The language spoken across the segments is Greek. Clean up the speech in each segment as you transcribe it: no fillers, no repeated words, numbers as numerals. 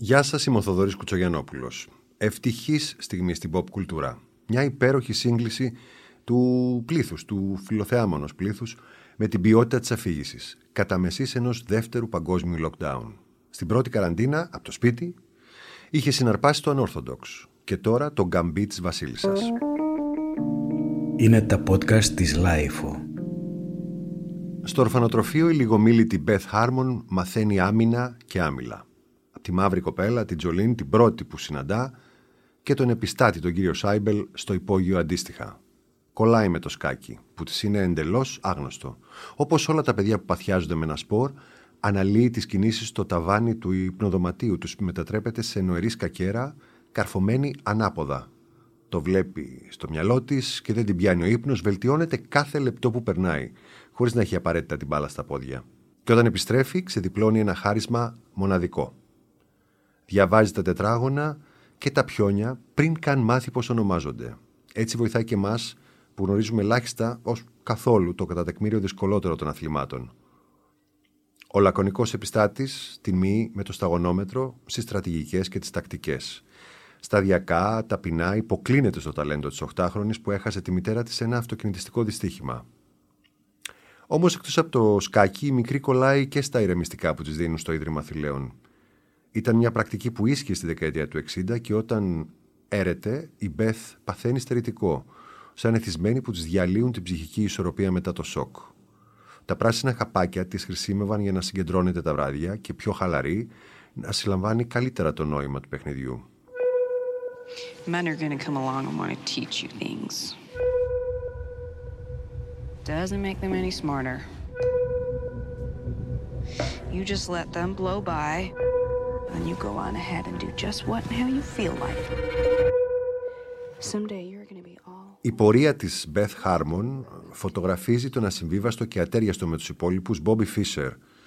Γεια σας, είμαι ο Θοδωρής Κουτσογιαννόπουλος. Ευτυχής στιγμή στην pop κουλτούρα. Μια υπέροχη σύγκληση του πλήθους, του φιλοθεάμονος πλήθους, με την ποιότητα της αφήγησης, κατά μεσής ενός δεύτερου παγκόσμιου lockdown. Στην πρώτη καραντίνα, από το σπίτι, είχε συναρπάσει το Unorthodox και τώρα το Γκαμπί της Βασίλισσας. Είναι τα podcast της Λάιφο. Στο ορφανοτροφείο η λιγομίλητη Beth Harmon μαθαίνει άμυνα και άμυλα. Από τη μαύρη κοπέλα, την Τζολίν, την πρώτη που συναντά, και τον επιστάτη, τον κύριο Σάιμπελ, στο υπόγειο αντίστοιχα. Κολλάει με το σκάκι, που της είναι εντελώς άγνωστο. Όπως όλα τα παιδιά που παθιάζονται με ένα σπορ, αναλύει τις κινήσεις στο ταβάνι του υπνοδωματίου τους, που μετατρέπεται σε νοερή σκακέρα, καρφωμένη ανάποδα. Το βλέπει στο μυαλό της και δεν την πιάνει ο ύπνος, βελτιώνεται κάθε λεπτό που περνάει, χωρίς να έχει απαραίτητα την μπάλα στα πόδια. Και όταν επιστρέφει, ξεδιπλώνει ένα χάρισμα μοναδικό. Διαβάζει τα τετράγωνα και τα πιόνια πριν καν μάθει πώς ονομάζονται. Έτσι βοηθάει και εμάς που γνωρίζουμε ελάχιστα ως καθόλου το κατά τεκμήριο δυσκολότερο των αθλημάτων. Ο λακωνικός επιστάτης τιμεί με το σταγονόμετρο στις στρατηγικές και τις τακτικές. Σταδιακά, ταπεινά, υποκλίνεται στο ταλέντο της 8χρονης που έχασε τη μητέρα της σε ένα αυτοκινητιστικό δυστύχημα. Όμως εκτός από το σκάκι, η μικρή κολλάει και στα ηρεμιστικά που της δίνουν στο Ίδρυμα Θηλαίων. Ήταν μια πρακτική που ίσχυε στη δεκαετία του 60 και όταν έρεται, η Μπεθ παθαίνει στερητικό, σαν εθισμένη που της διαλύουν την ψυχική ισορροπία μετά το σοκ. Τα πράσινα χαπάκια της χρησιμεύαν για να συγκεντρώνεται τα βράδια και πιο χαλαρή να συλλαμβάνει καλύτερα το νόημα του παιχνιδιού. Men are going to come along and want to teach you things. Doesn't make them any smarter. You just let them blow by, and you go on ahead and do just what and how you feel like. Someday you're going to be all... Η πορεία της Beth Harmon φωτογραφίζει τον ασυμβίβαστο και ατέριαστο με τους υπόλοιπους Bobby Fischer,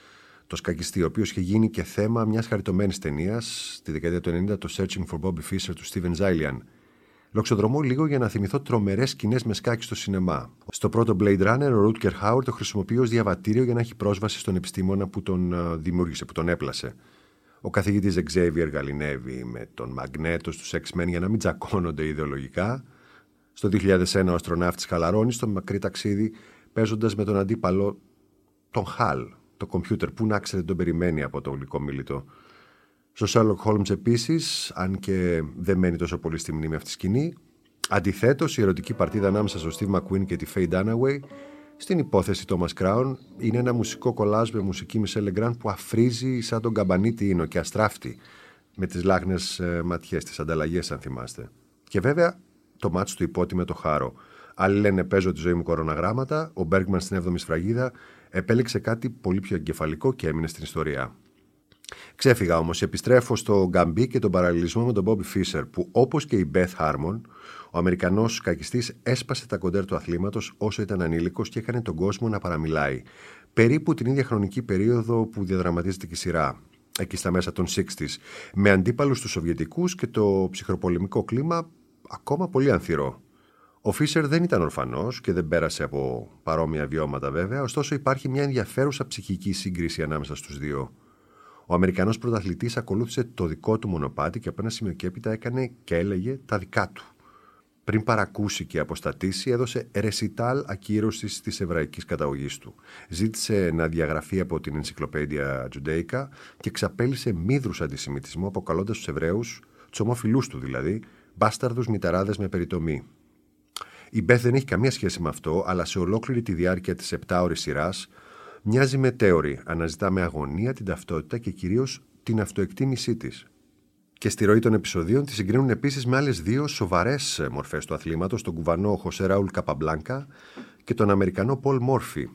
το σκακιστή, ο οποίος είχε γίνει και θέμα μιας χαριτωμένης ταινίας στη δεκαετία του 90, το Searching for Bobby Fischer του Steven Zaillian. Λοξοδρομώ λίγο για να θυμηθώ τρομερές σκηνές με σκάκι στο σινεμά. Στο πρώτο Blade Runner, ο Rutger Hauer το χρησιμοποιεί ως διαβατήριο για να έχει πρόσβαση στον επιστήμονα που τον δημιούργησε, που τον έπλασε. Ο καθηγητής Xavier γαληνεύει με τον Μαγνέτο στους X-Men για να μην τσακώνονται ιδεολογικά. Στο 2001 ο αστροναύτης χαλαρώνει στο μακρύ ταξίδι, παίζοντας με τον αντίπαλο τον HAL, το κομπιούτερ, που να ξέρετε τον περιμένει από το γλυκό μίλητο. Στο Sherlock Holmes επίσης, αν και δεν μένει τόσο πολύ στη μνήμη αυτή τη σκηνή, αντιθέτως η ερωτική παρτίδα ανάμεσα στο Steve McQueen και τη Faye Dunaway στην υπόθεση Thomas Crown είναι ένα μουσικό κολάζ με μουσική Michelle Legrand που αφρίζει σαν τον καμπανίτη ίνο και αστράφτη με τις λάχνες ματιές, τις ανταλλαγές αν θυμάστε. Και βέβαια το μάτσο του υπότι με το Χάρο. Άλλοι λένε παίζω τη ζωή μου κοροναγράμματα, ο Bergman στην 7η σφραγίδα επέλεξε κάτι πολύ πιο εγκεφαλικό και έμεινε στην ιστορία. Ξέφυγα όμως, επιστρέφω στο Γκαμπί και τον παραλληλισμό με τον Bobby Fischer, που όπως και η Beth Harmon, ο Αμερικανός σκακιστής έσπασε τα κοντέρ του αθλήματος όσο ήταν ανήλικος και έκανε τον κόσμο να παραμιλάει. Περίπου την ίδια χρονική περίοδο που διαδραματίζεται και η σειρά, εκεί στα μέσα των 60's, με αντίπαλους τους Σοβιετικούς και το ψυχροπολεμικό κλίμα ακόμα πολύ ανθυρό. Ο Φίσερ δεν ήταν ορφανός και δεν πέρασε από παρόμοια βιώματα βέβαια, ωστόσο υπάρχει μια ενδιαφέρουσα ψυχική σύγκριση ανάμεσα στους δύο. Ο Αμερικανός πρωταθλητής ακολούθησε το δικό του μονοπάτι και από ένα σημείο και έπειτα έκανε και έλεγε τα δικά του. Πριν παρακούσει και αποστατήσει, έδωσε ρεσιτάλ ακύρωσης της εβραϊκής καταγωγής του. Ζήτησε να διαγραφεί από την Ενσυκλοπαίδεια Τζουντέικα και εξαπέλυσε μύδρους αντισημιτισμό, αποκαλώντας τους Εβραίους, τους ομοφυλούς του δηλαδή, μπάσταρδους μηταράδες με περιτομή. Η Μπεθ δεν έχει καμία σχέση με αυτό, αλλά σε ολόκληρη τη διάρκεια της 7ωρης σειράς μοιάζει μετέωρη, αναζητά με αγωνία την ταυτότητα και κυρίως την αυτοεκτίμησή της. Και στη ροή των επεισοδίων τη συγκρίνουν επίσης με άλλες δύο σοβαρές μορφές του αθλήματος, τον κουβανό Χωσέ Ραούλ Καπαμπλάνκα και τον Αμερικανό Πολ Μόρφι.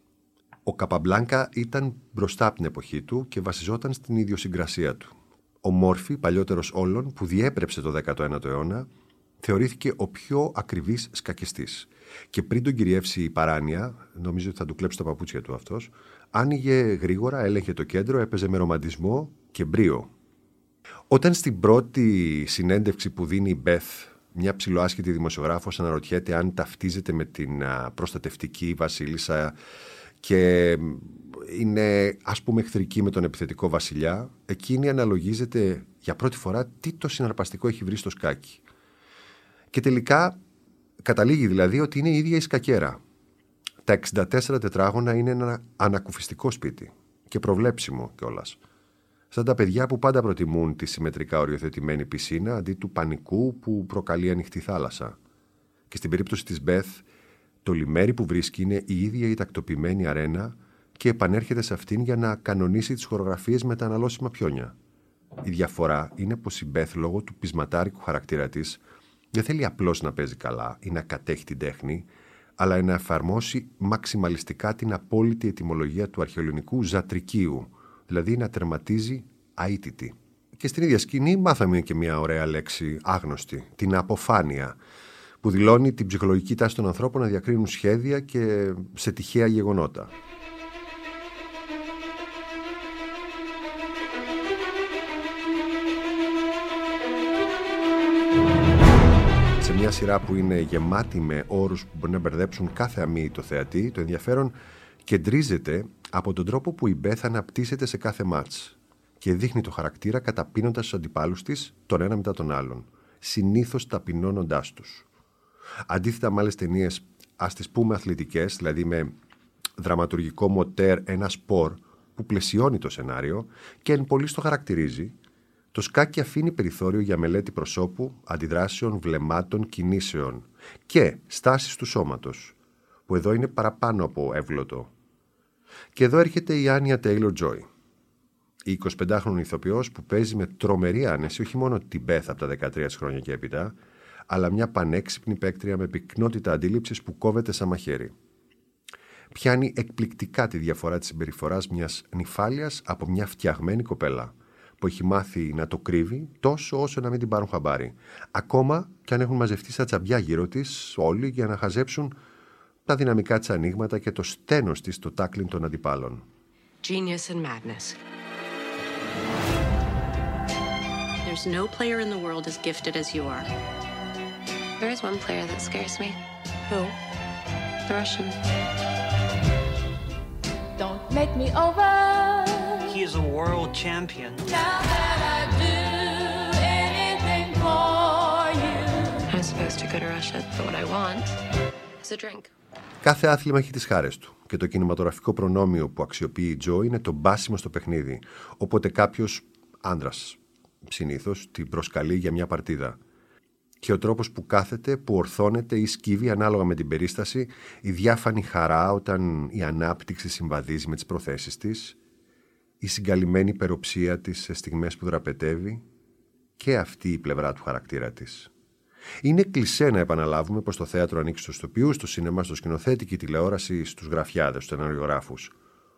Ο Καπαμπλάνκα ήταν μπροστά από την εποχή του και βασιζόταν στην ιδιοσυγκρασία του. Ο Μόρφι, παλιότερος όλων, που διέπρεψε το 19ο αιώνα, θεωρήθηκε ο πιο ακριβής σκακιστής. Και πριν τον κυριεύσει η παράνοια, νομίζω ότι θα του κλέψει τα παπούτσια του αυτός, άνοιγε γρήγορα, έλεγχε το κέντρο, έπαιζε με ρομαντισμό και μπρίο. Όταν στην πρώτη συνέντευξη που δίνει η Μπεθ, μια ψιλοάσχετη δημοσιογράφος αναρωτιέται αν ταυτίζεται με την προστατευτική βασίλισσα και είναι ας πούμε εχθρική με τον επιθετικό βασιλιά, εκείνη αναλογίζεται για πρώτη φορά τι το συναρπαστικό έχει βρει στο σκάκι. Και τελικά καταλήγει δηλαδή ότι είναι η ίδια η σκακέρα. Τα 64 τετράγωνα είναι ένα ανακουφιστικό σπίτι και προβλέψιμο κιόλας. Σαν τα παιδιά που πάντα προτιμούν τη συμμετρικά οριοθετημένη πισίνα αντί του πανικού που προκαλεί ανοιχτή θάλασσα. Και στην περίπτωση της Beth, το λιμέρι που βρίσκει είναι η ίδια η τακτοποιημένη αρένα και επανέρχεται σε αυτήν για να κανονίσει τις χορογραφίες με τα αναλώσιμα πιόνια. Η διαφορά είναι πως η Beth, λόγω του πεισματάρικου χαρακτήρα της, δεν θέλει απλώς να παίζει καλά ή να κατέχει την τέχνη, αλλά να εφαρμόσει μαξιμαλιστικά την απόλυτη ετυμολογία του αρχαιοελληνικού ζατρικίου, δηλαδή να τερματίζει αίτητη. Και στην ίδια σκηνή μάθαμε και μια ωραία λέξη άγνωστη, την αποφάνεια, που δηλώνει την ψυχολογική τάση των ανθρώπων να διακρίνουν σχέδια και σε τυχαία γεγονότα. Σε μια σειρά που είναι γεμάτη με όρους που μπορεί να μπερδέψουν κάθε αμοίητο θεατή, το ενδιαφέρον κεντρίζεται από τον τρόπο που η Beth αναπτύσσεται σε κάθε μάτς και δείχνει το χαρακτήρα καταπίνοντας τους αντιπάλους της τον ένα μετά τον άλλον, συνήθως ταπεινώνοντάς τους. Αντίθετα με άλλες ταινίες, ας τις πούμε αθλητικές, δηλαδή με δραματουργικό μοτέρ ένα σπορ που πλαισιώνει το σενάριο και εν πολλοίς το χαρακτηρίζει, το σκάκι αφήνει περιθώριο για μελέτη προσώπου, αντιδράσεων, βλεμμάτων, κινήσεων και στάσεις του σώματος, που εδώ είναι παραπάνω από εύγλωτο. Και εδώ έρχεται η Άνια Τέιλορ-Τζόι, η 25χρονη ηθοποιός που παίζει με τρομερή άνεση όχι μόνο την Beth από τα 13 χρόνια και έπειτα, αλλά μια πανέξυπνη παίκτρια με πυκνότητα αντίληψης που κόβεται σαν μαχαίρι. Πιάνει εκπληκτικά τη διαφορά της συμπεριφοράς μιας νηφάλιας από μια φτιαγμένη κοπέλα, που έχει μάθει να το κρύβει τόσο όσο να μην την πάρουν χαμπάρι. Ακόμα και αν έχουν μαζευτεί στα τσαμπιά γύρω της όλοι για να χαζέψουν τα δυναμικά της ανοίγματα και το στένος της στο τάκλιν των αντιπάλων. Genius and madness. There's no player in the world as gifted as you are. There is one player that scares me. Who? The Russian. Don't make me over. He is a world champion. Now that I do anything for you. I'm supposed to go to Russia, but what I want is a drink. Κάθε άθλημα έχει τις χάρες του και το κινηματογραφικό προνόμιο που αξιοποιεί η Τζο είναι το μπάσιμο στο παιχνίδι, όποτε κάποιος άντρας συνήθως την προσκαλεί για μια παρτίδα. Και ο τρόπος που κάθεται, που ορθώνεται ή σκύβει ανάλογα με την περίσταση, η διάφανη χαρά όταν η ανάπτυξη συμβαδίζει με τις προθέσεις της, η συγκαλυμμένη υπεροψία της σε στιγμές που δραπετεύει και αυτή η πλευρά του χαρακτήρα της. Είναι κλισέ να επαναλάβουμε πως το θέατρο ανήκει στους ηθοποιούς, στο σινεμά στο σκηνοθέτη και η τηλεόραση στους γραφιάδες, στους σεναριογράφους.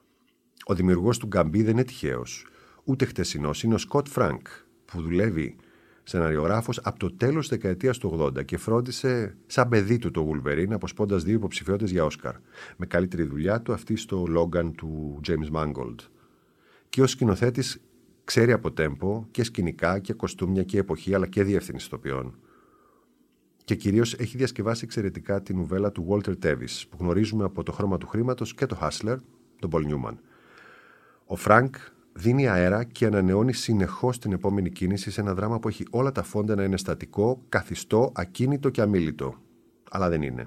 Ο δημιουργός του Γκαμπί δεν είναι τυχαίος, ούτε χτεσινός, είναι ο Σκοτ Φρανκ, που δουλεύει σεναριογράφος από το τέλος της δεκαετίας του 80 και φρόντισε σαν παιδί του το Γουλβερίν, αποσπώντας 2 υποψηφιότητες για Όσκαρ, με καλύτερη δουλειά του αυτή στο Logan του James Mangold. Και ως σκηνοθέτης ξέρει από τέμπο και σκηνικά και κοστούμια και εποχή, αλλά και διεύθυνση ηθοποιών. Και κυρίως έχει διασκευάσει εξαιρετικά την νουβέλα του Walter Tevis, που γνωρίζουμε από το Χρώμα του Χρήματος και το Hustler, τον Paul Newman. Ο Φρανκ δίνει αέρα και ανανεώνει συνεχώς την επόμενη κίνηση σε ένα δράμα που έχει όλα τα φόντα να είναι στατικό, καθιστό, ακίνητο και αμίλητο. Αλλά δεν είναι.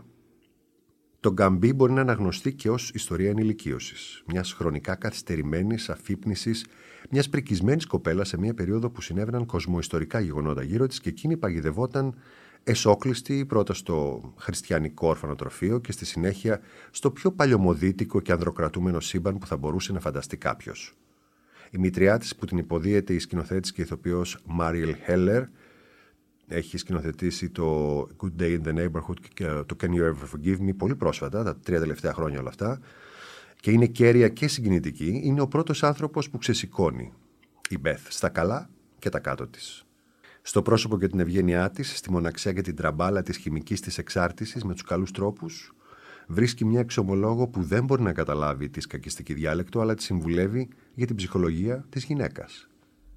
Το Γκαμπί μπορεί να αναγνωστεί και ως ιστορία ενηλικίωσης, μιας χρονικά καθυστερημένης αφύπνισης, μιας πρικισμένης κοπέλας σε μια περίοδο που συνέβαιναν κοσμοϊστορικά γεγονότα γύρω της και εκείνη παγιδευόταν εσόκλειστη πρώτα στο χριστιανικό ορφανοτροφείο και στη συνέχεια στο πιο παλιωμοδίτικο και ανδροκρατούμενο σύμπαν που θα μπορούσε να φανταστεί κάποιος. Η μητριά της, που την υποδίεται η σκηνοθέτης και ηθοποιός Μάριελ Χέλλερ, έχει σκηνοθετήσει το Good Day in the Neighborhood και το Can You Ever Forgive Me πολύ πρόσφατα, τα 3 τελευταία χρόνια όλα αυτά, και είναι κέρια και συγκινητική. Είναι ο πρώτος άνθρωπος που ξεσηκώνει η Beth στα καλά και τα κάτω της. Στο πρόσωπο και την ευγένειά της, στη μοναξιά και την τραμπάλα της χημικής της εξάρτησης με τους καλούς τρόπους, βρίσκει μια εξομολόγο που δεν μπορεί να καταλάβει τη σκακιστική διάλεκτο, αλλά τη συμβουλεύει για την ψυχολογία της γυναίκας.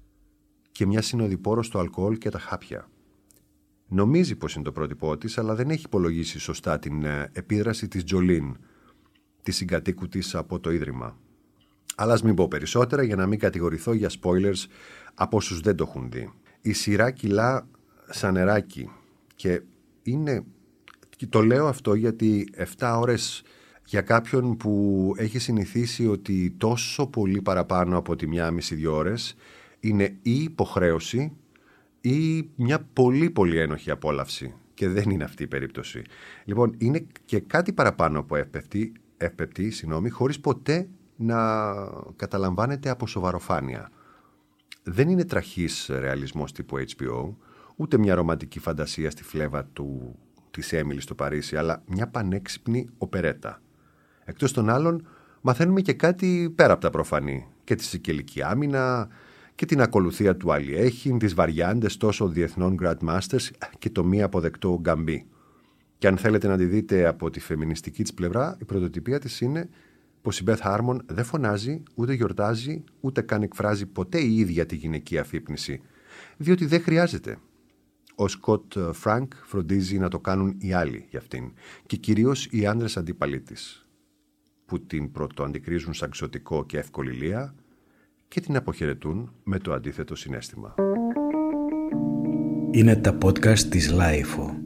Και μια συνοδοιπόρο στο αλκοόλ και τα χάπια. Νομίζει πως είναι το πρότυπό της, αλλά δεν έχει υπολογίσει σωστά την επίδραση της Τζολίν, της συγκατοίκου της από το Ίδρυμα. Αλλά ας μην πω περισσότερα για να μην κατηγορηθώ για spoilers από όσους δεν το έχουν δει. Η σειρά κυλά σαν νεράκι και το λέω αυτό γιατί 7 ώρες για κάποιον που έχει συνηθίσει ότι τόσο πολύ παραπάνω από τη 1,5-2 ώρες είναι ή υποχρέωση ή μια πολύ πολύ ένοχη απόλαυση, και δεν είναι αυτή η περίπτωση. Λοιπόν, είναι και κάτι παραπάνω από εύπεπτη, χωρίς ποτέ να καταλαμβάνεται από σοβαροφάνεια. Δεν είναι τραχής ρεαλισμός τύπου HBO, ούτε μια ρομαντική φαντασία στη φλέβα της Έμιλι στο Παρίσι, αλλά μια πανέξυπνη οπερέτα. Εκτός των άλλων, μαθαίνουμε και κάτι πέρα από τα προφανή, και τη σικελική άμυνα και την ακολουθία του Αλιέχιν, τις βαριάντες τόσο διεθνών Grandmasters και το μη αποδεκτό Γκαμπί. Και αν θέλετε να τη δείτε από τη φεμινιστική της πλευρά, η πρωτοτυπία της είναι πως η Beth Harmon δεν φωνάζει, ούτε γιορτάζει, ούτε καν εκφράζει ποτέ η ίδια τη γυναική αφύπνιση, διότι δεν χρειάζεται. Ο Σκοτ Φρανκ φροντίζει να το κάνουν οι άλλοι για αυτήν, και κυρίως οι άντρες αντίπαλοι της, που την πρωτοαντικρίζουν σαν ξωτικό και εύκολη λία και την αποχαιρετούν με το αντίθετο συναίσθημα. Είναι τα podcast της Λάιφο.